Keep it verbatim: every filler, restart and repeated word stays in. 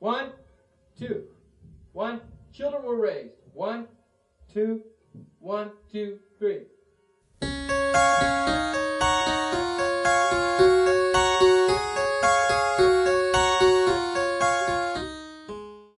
One, two. One. Children were raised. One, two, one, two, three.